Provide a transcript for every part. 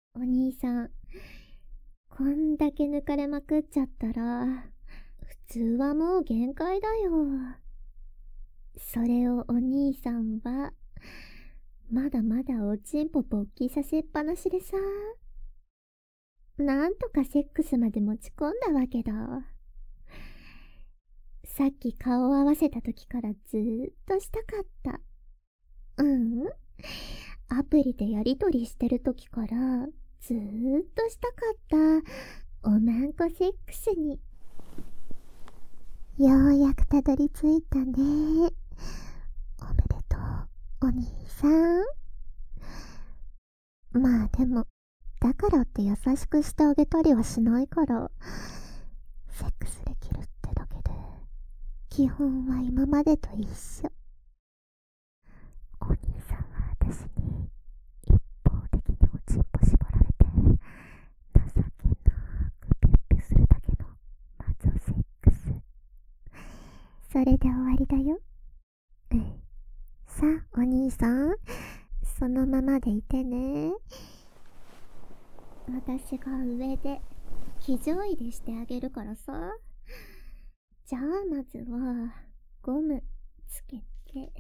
お兄さん、こんだけ抜かれまくっちゃったら、普通はもう限界だよ。それをお兄さんは、まだまだおちんぽ勃起させっぱなしでさ、なんとかセックスまで持ち込んだわけだ。さっき顔を合わせた時からずーっとしたかった。アプリでやりとりしてる時からずーっとしたかったおまんこセックスに。ようやくたどり着いたね。おめでとう、お兄さん。まあでも、だからって優しくしてあげたりはしないから、セックスできるってだけで、基本は今までと一緒。お兄さんは私に一方的におちんぽ絞られて、情けなくピュッピュするだけのマゾセックス。それで終わりだよ。さあ、お兄さん、そのままでいてね。私が上で騎乗位でしてあげるからさ。じゃあまずはゴムつけて。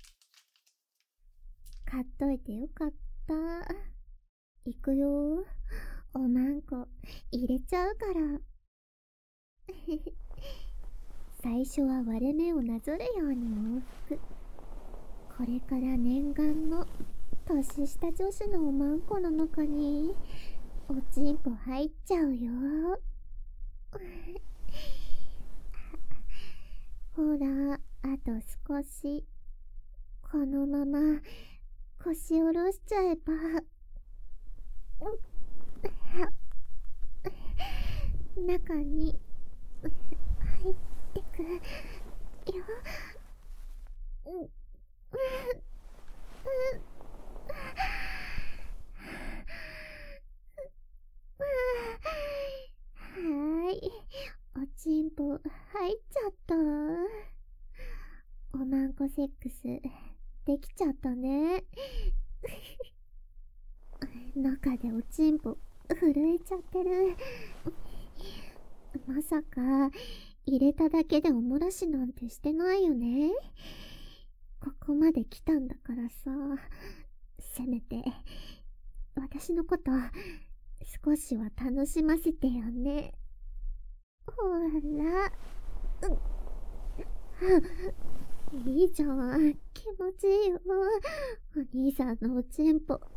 買っといてよかった。いくよ。おまんこ入れちゃうから。最初は割れ目をなぞるように往復。これから念願の年下女子のおまんこの中におちんぽ入っちゃうよ。ほら、あと少し。このまま腰下ろしちゃえば。中に入ってくよ。はい、おちんぽ入っちゃった。おまんこセックスできちゃったね。中でおちんぽ震えちゃってる。まさか入れただけでおもらしなんてしてないよね。ここまで来たんだからさ、せめて私のこと少しは楽しませてよね。ほら、いいじゃん、気持ちいいよ。お兄さんのおちんぽ。こ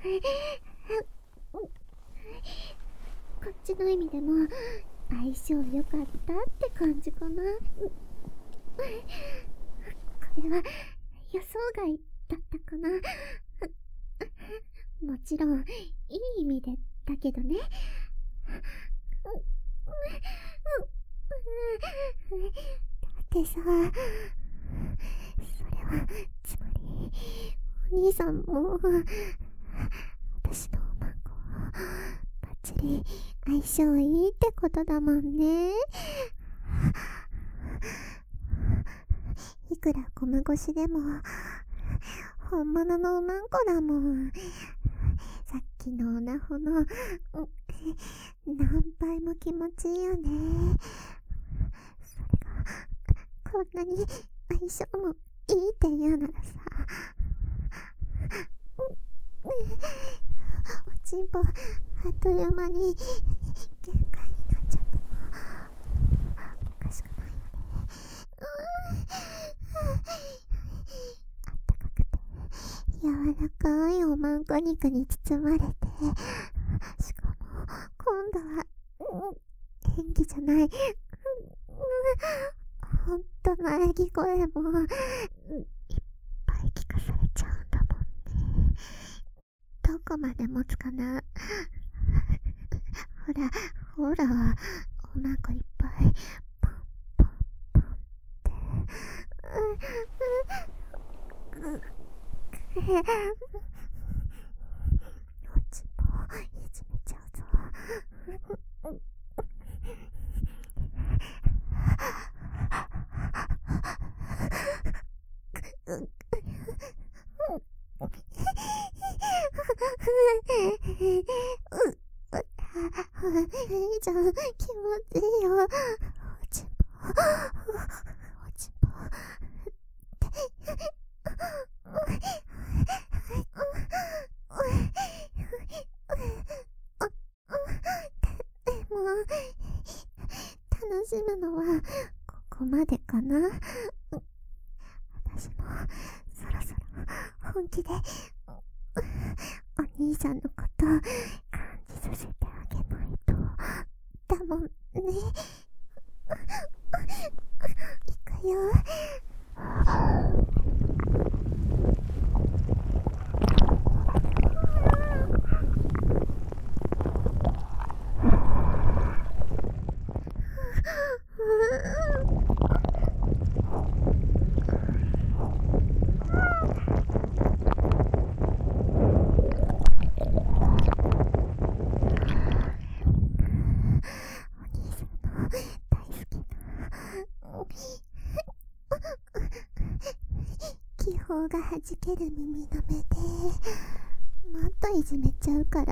っちの意味でも相性良かったって感じかな。これは予想外だったかな。もちろんいい意味でだけどね。だってさ、それはつまりお兄さんも私のおまんこバッチリ相性いいってことだもんね。いくらゴム越しでも本物のおまんこだもん。さっきのオナホの何倍も気持ちいいよね。それがこんなに相性もいいって言うならさ、おちんぽあっという間に限界になっちゃってもおかしくないよね。あったかくて柔らかいおまんこ肉に包まれて、しかも今度は、演技じゃない、本当の喘ぎ声もいっぱい聞かされちゃうんだもんね。どこまで持つかな。ほらほら、おまんこいっぱいポンポンポンって。おちんぽいじめちゃうぞ。 ちゃん、気持ちいいよ。おちんぽ、おちんぽ。でも、楽しむのはここまでかな。私もそろそろ本気でお兄さんのこと感じさせてあげないとだもんね。いくよ。気泡がはじける耳の目でもっといじめちゃうから。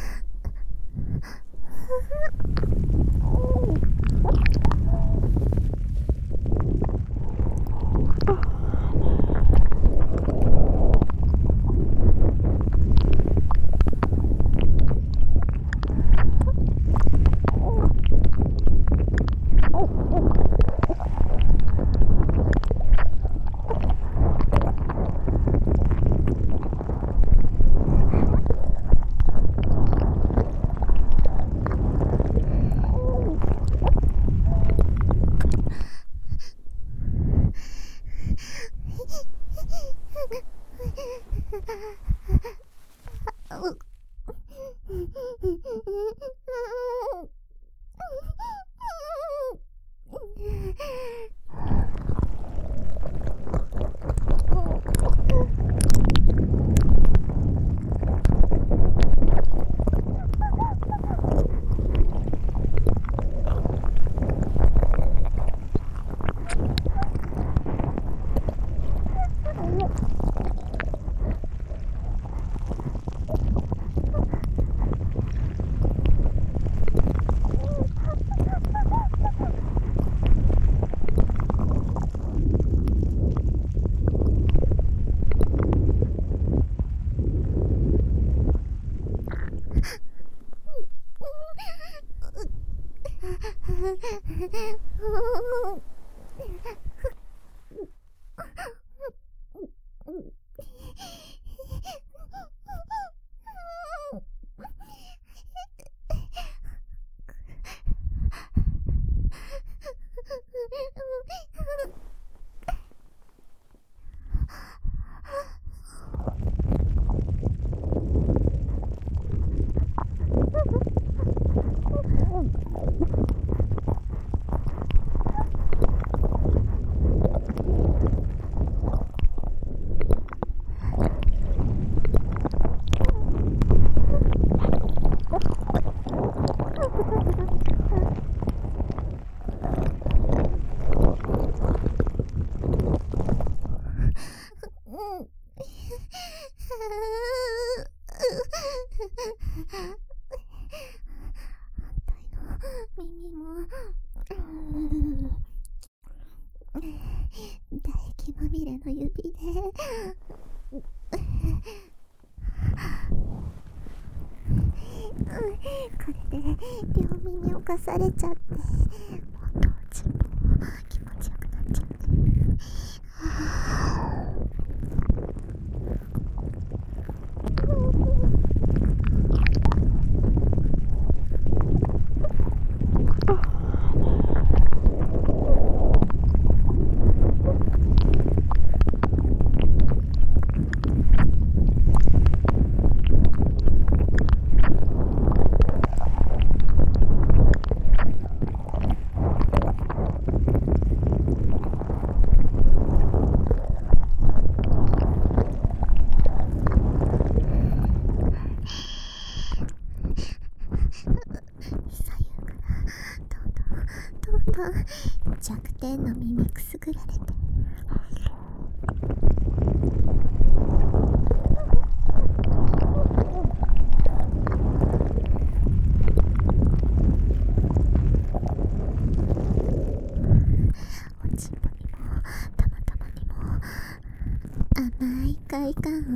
耳も唾液まみれの指でこれで両耳をかされちゃって、もっとおちんぽ気持ちよくなっちゃって。弱点の耳くすぐられて。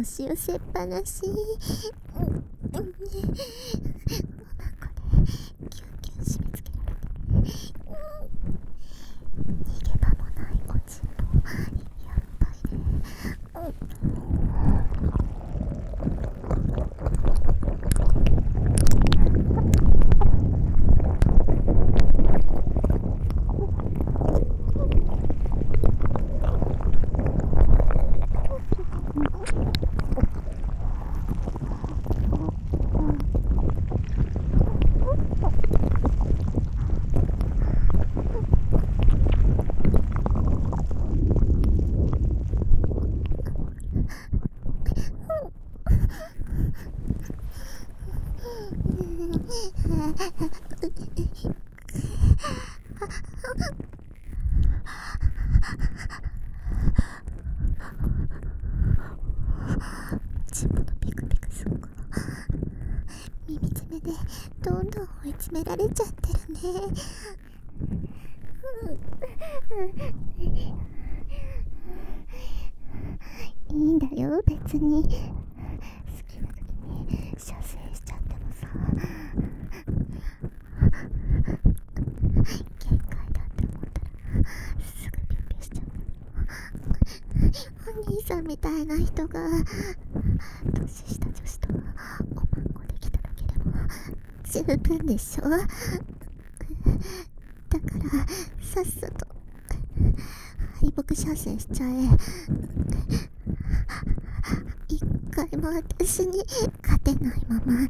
押し寄せっぱなし。おまんこでキュンキュン締め付けられて、逃げ場もないおちんぽやっぱりね。チンポのピクピクするから耳詰めでどんどん追い詰められちゃってるね。いいんだよ別に。好きな時に射精しちゃってもさ、限界だって思ったらすぐピュンピュンしちゃう。お兄さんみたいな人が年下女子とおまんこできただけでも十分でしょ。だからさっさと敗北射精しちゃえ。一回も私に勝てないまま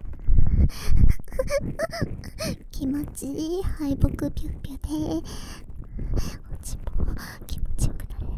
気持ちいい敗北ピュッピュでおちんぽ気持ちよくなれ。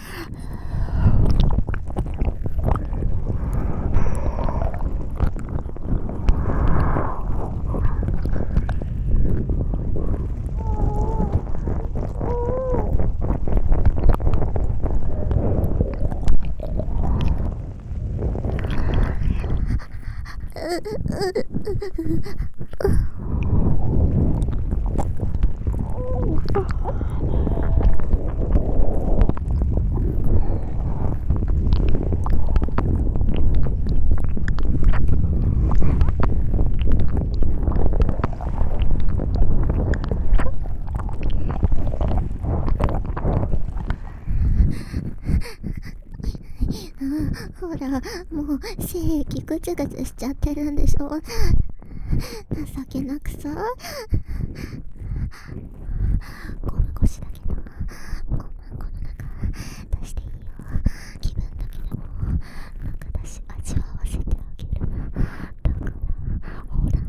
ほら、もう精液ぐつぐつしちゃってるんでしょ。情けなくさ。ゴム越しだけどおまんこの中出していいよ。気分だけでも中出し味わわせてあげる。だからほら。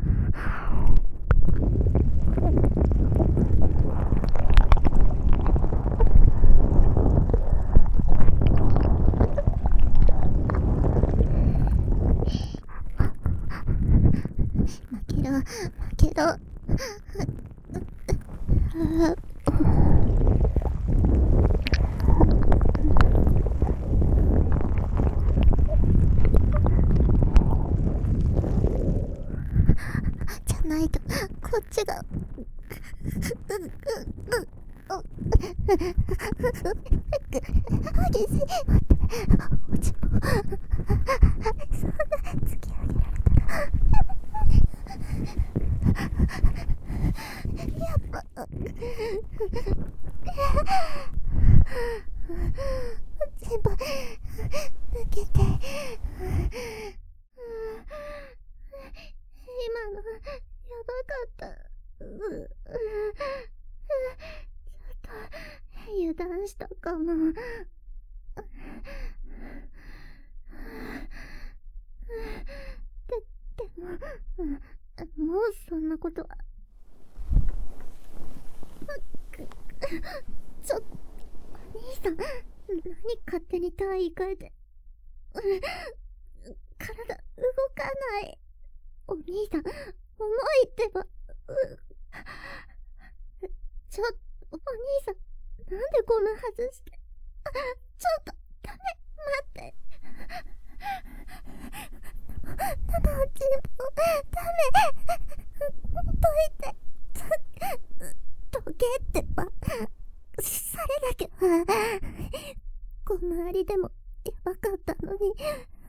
負けろじゃないとこっちが激しい。おちんぽそんな突き上げられたらやっぱ全部抜けて。今のやばかった。ちょっと油断したかも。でももうそんなことは。ちょっとお兄さん、何勝手に体位変えて。体動かない。お兄さん、重いってば。ちょっとお兄さん、なんでゴム外して。ちょっとダメ、待って。生おちんぽダメ。どいて。どけってば。されなきゃ。このありでもやばかったのに。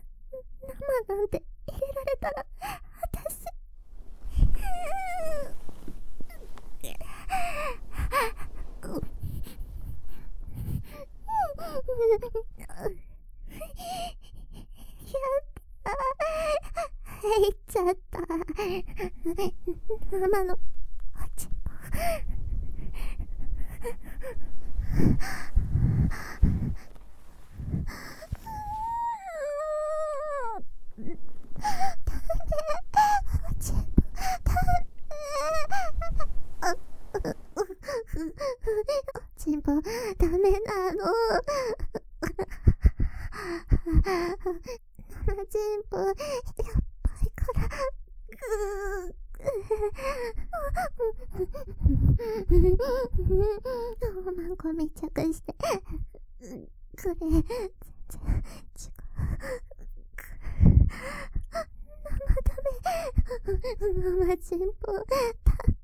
ったら私入っちゃった。生のおちんぽ。おちんぽダメなの。生ちんぽやっぱりからおまんこ密着してこれ全然違う。生ダメ。生ちんぽダメ。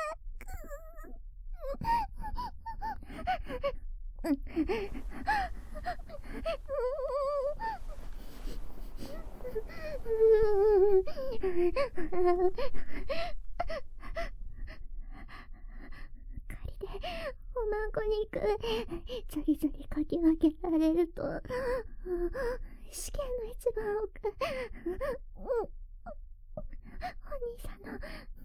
仮でおまんこ肉ジョリジョリかき分けられると試験の一番奥お兄さんの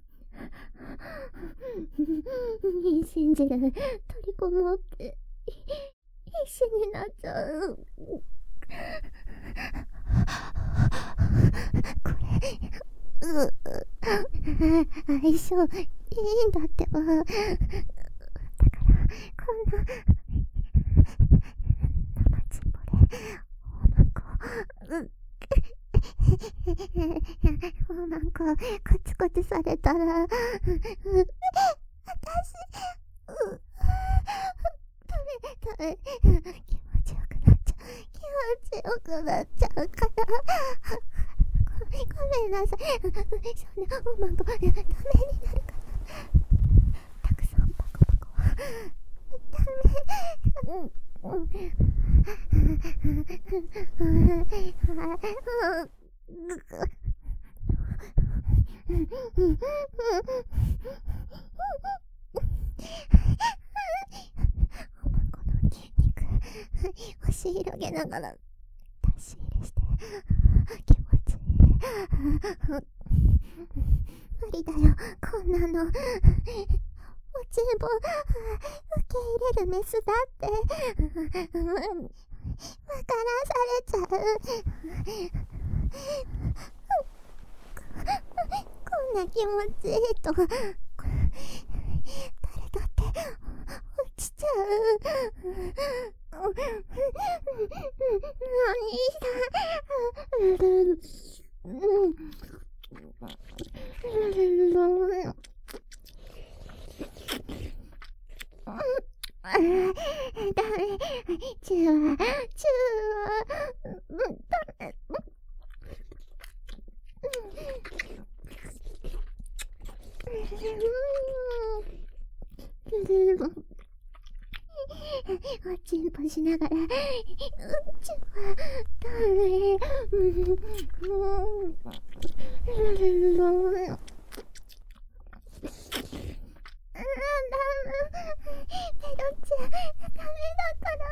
信じる取り込もうって必死になっちゃう。これ相性いいんだってば。だからこんな生ちんぽでおまんこおまんこコチコチされたら私ダメ気持ちよくなっちゃう。気持ちよくなっちゃうからごめんなさい。そんなおまんこダメになるからたくさんパコパコはダメ。おまんこの肉押し広げながら出し入れして気持ちいい。無理だよこんなの。おちんぽ受け入れるメスだって分からされちゃう。こんな気持ちいいと誰だって落ちちゃう。お兄さんダメ。チューはダメ。おちんぽしながらチューはダメ。ペロちゃんダメだから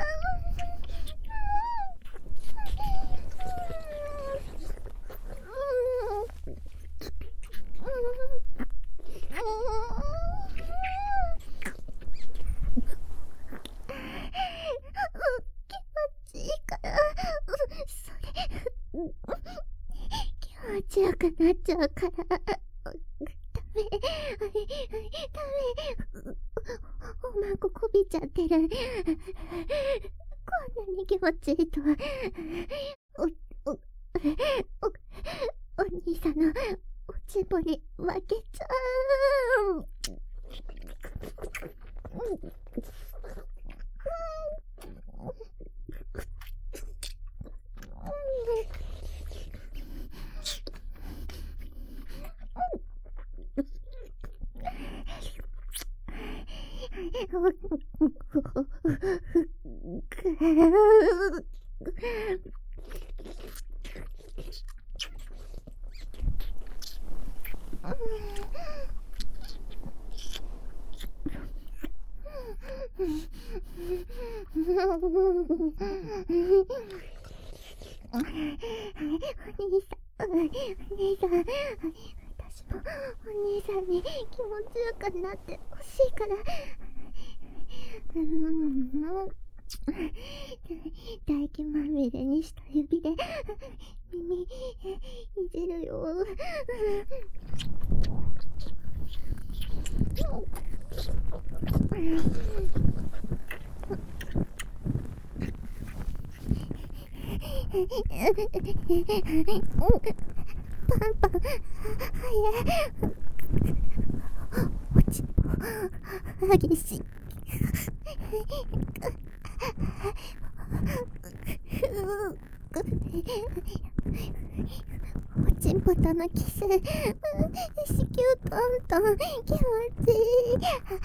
気持ちいいからそれ気持ちよくなっちゃうからダメおまんここびちゃってる。こんなに気持ちいいとは。お兄さんのおちんぽに負けちゃう。 お兄さん、お兄さん、私もお兄さんに気持ちよくなってほしいから。唾液まみれにした指で耳いじるよ。パンパン、おちんぽ激しい。おちんぽとのキス、子宮トントン気持ちいい。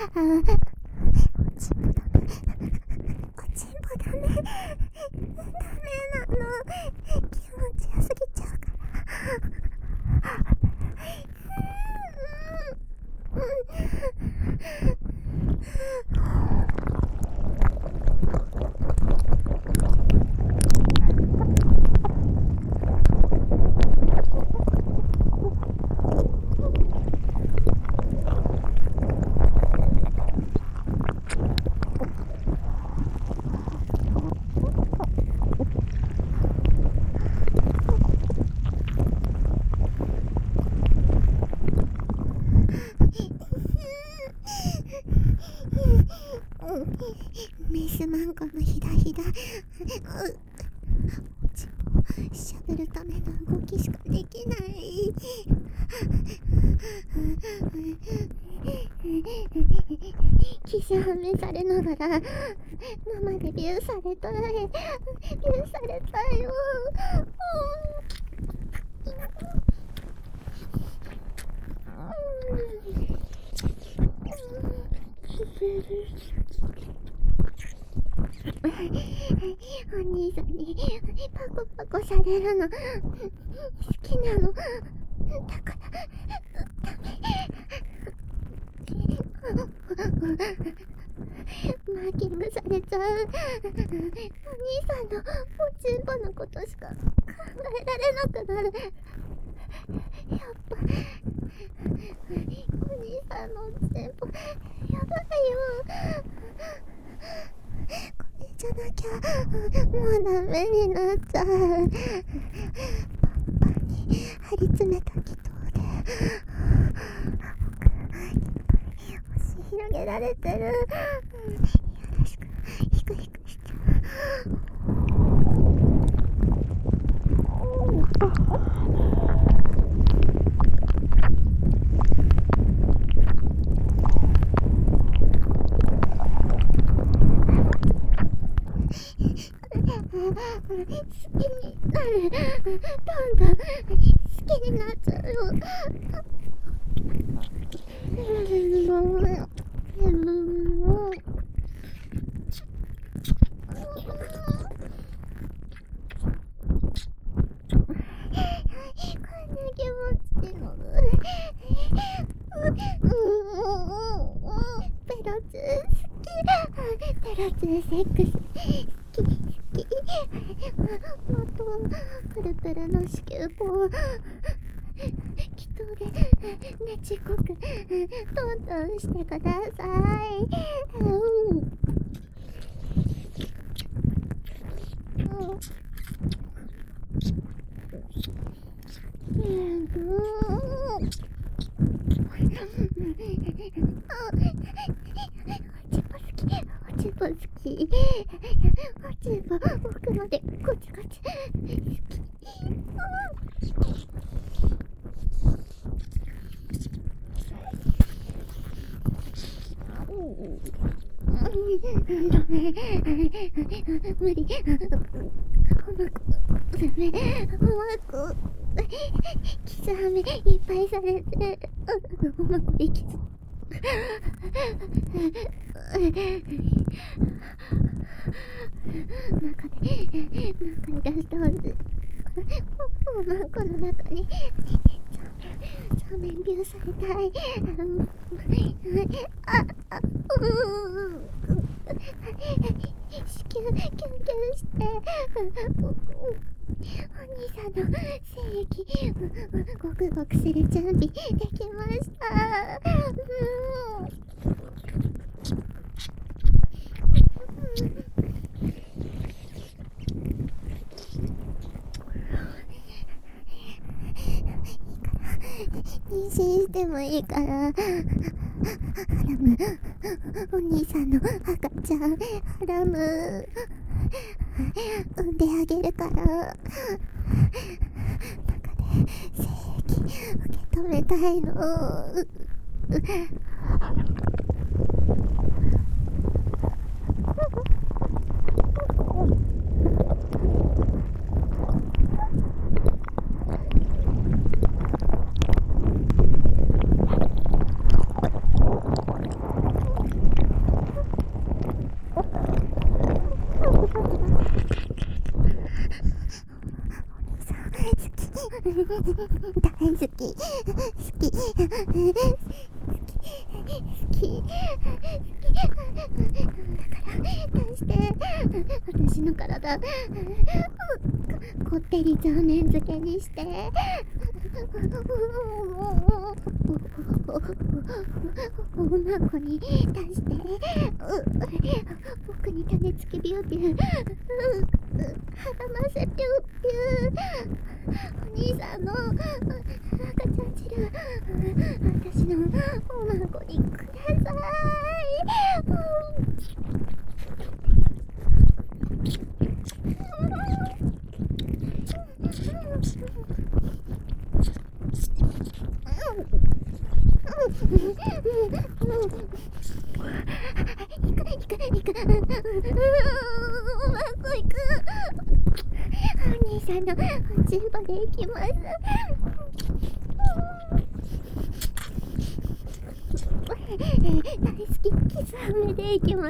おちんぽダメ、ダメなの、気持ちよすぎちゃうから。メスマンコのひだひだ、おちんぽしゃべるための動きしかできない。キスはめされながら生でビューされたい、ビューされたいよ。お兄さんにパコパコされるの好きなの。だからダメ。マーキングされちゃう。お兄さんのおちんぽのことしか考えられなくなる。やっぱお兄さんのおちんぽやばいよ。これじゃなきゃもうダメになっちゃう。パンパンに張り詰めた気筒で押し広げられてる。いやらしくヒクヒクしちゃう。好きになる。どんどん好きになっちゃうよ。ペロツ好き。ペロツセックス好き好き。もっとプルプルの子宮口気筒でねちこくトントンしてください。おちんぽ好き。おちんぽ奥までこっちこっち好き。無理。キスはめいっぱいされて、おまこ息す。中に出してほしい。おまんこの中にチャメにビューされたい。子宮キュンキュンして、お兄さんの精液ごくごくする準備できました。妊娠してもいいから、ハラム、お兄さんの赤ちゃん、ハラム、産んであげるから、中で精液受け止めたいの。大好き、好き、だから出して私の体こってり上面漬けにして女の子に出して僕に種付きビュービューはらませピューピューお兄さんの赤ちゃん汁私の女の子にください。お兄さんのチンポで行きます。大好きキス飴で行きます。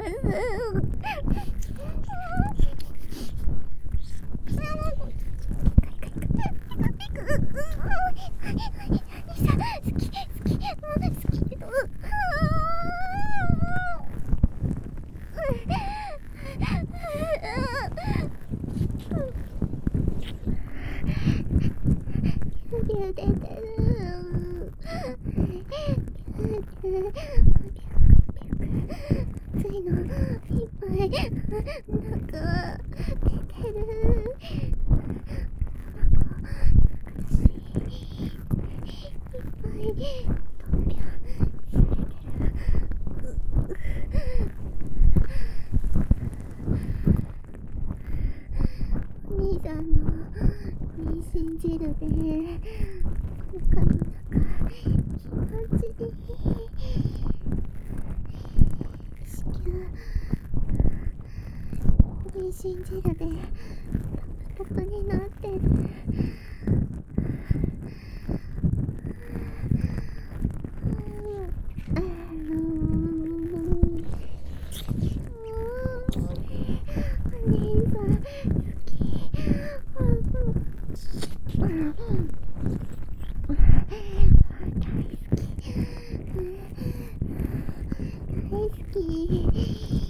ついのいっぱいなんか出てる。いっぱいトンビョンお兄さんの妊娠汁でお腹の中気持ちいい。子宮妊娠汁でタプタプになってる。大好き。